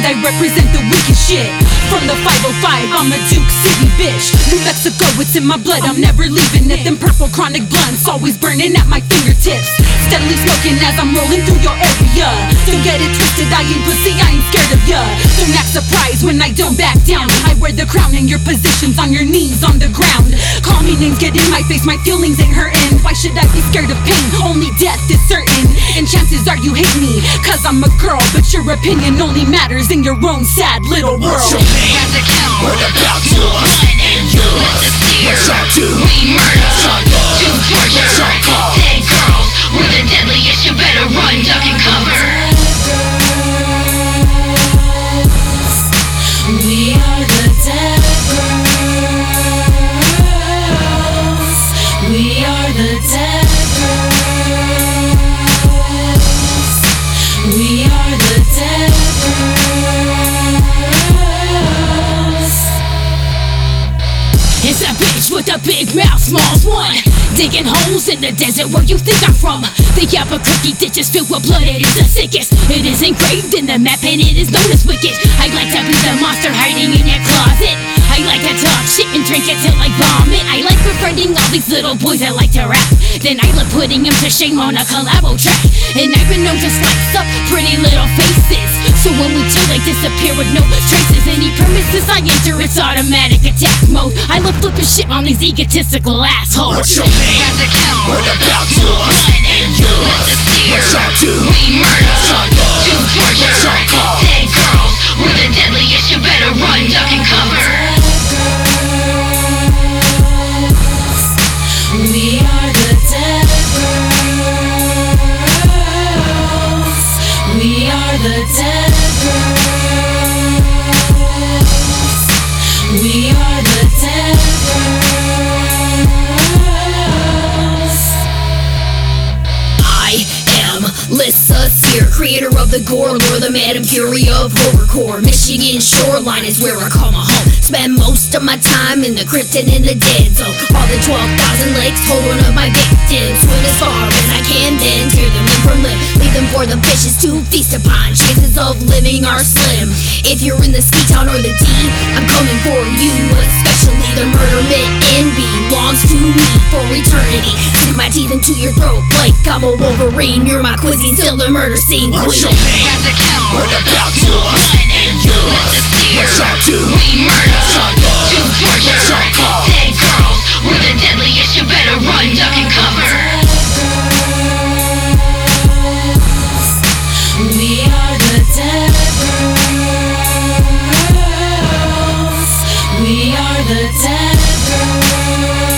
I represent the weakest shit. From the 505, I'm a Duke City bitch. New Mexico, it's in my blood, I'm never leaving it. Them purple chronic blunts, always burning at my fingertips. Steadily smoking as I'm rolling through your area. Don't get it twisted, I ain't pussy, I ain't scared of ya. Don't act surprised when I don't back down. I wear the crown and your position's on your knees on the ground. Call me names, get in my face, my feelings ain't hurting. Why should I be scared of pain? Only death is certain. And chances are you hate me, cause I'm a girl. But your opinion only matters in your own sad little world. What's your name? What about yours? And you? What y'all do? We murder, Y'all love? do torture, What y'all call? dead girls. We're the deadliest, you better run, duck and cover. We are the dead girls. We are the dead girls. We are the dead girls. It's a bitch with a big mouth, smalls one. Digging holes in the desert where you think I'm from. The Albuquerque ditches filled with blood, it is the sickest. It is engraved in the map and it is known as wicked. I like to be the monster hiding in your closet. I like to talk shit and drink it till I vomit. I like befriending all these little boys that like to rap. Then I love putting them to shame on a collabo track. And I've been known to slice up pretty little faces. So when we chill, they disappear with no traces. Any premises I enter, it's automatic attack mode. I love flipping shit on these egotistical assholes. What's your name? What about yours? And you? What y'all do? We murder, Y'all love? do torture, What y'all call? dead girls. We're the deadliest, you better run, duck and cover. We are the dead girls. We are the dead girls. We are the dead girls. I am Lissa Sear, creator of the gore lore, the Madame Curie of horrorcore. Michigan shoreline is where I call my home. Spend most of my time in the crypt and in the dead zone. All the 12,000 legs hold one of my victims. Swim as far as I can, then tear them limb from limb. Leave them for the fishes to feast upon. Chances of living are slim. If you're in the ski town or the D, I'm coming for you. Especially the murder myth in belongs to me for eternity. Sink my teeth into your throat like I'm a Wolverine. You're my cuisine, still the murder scene What's queen. your name? What about yours? And you? What y'all do? We murder, Y'all love? do torture, What y'all call? dead girls. We're the deadliest, you better run, duck and cover. We are the dead girls. We are the dead girls.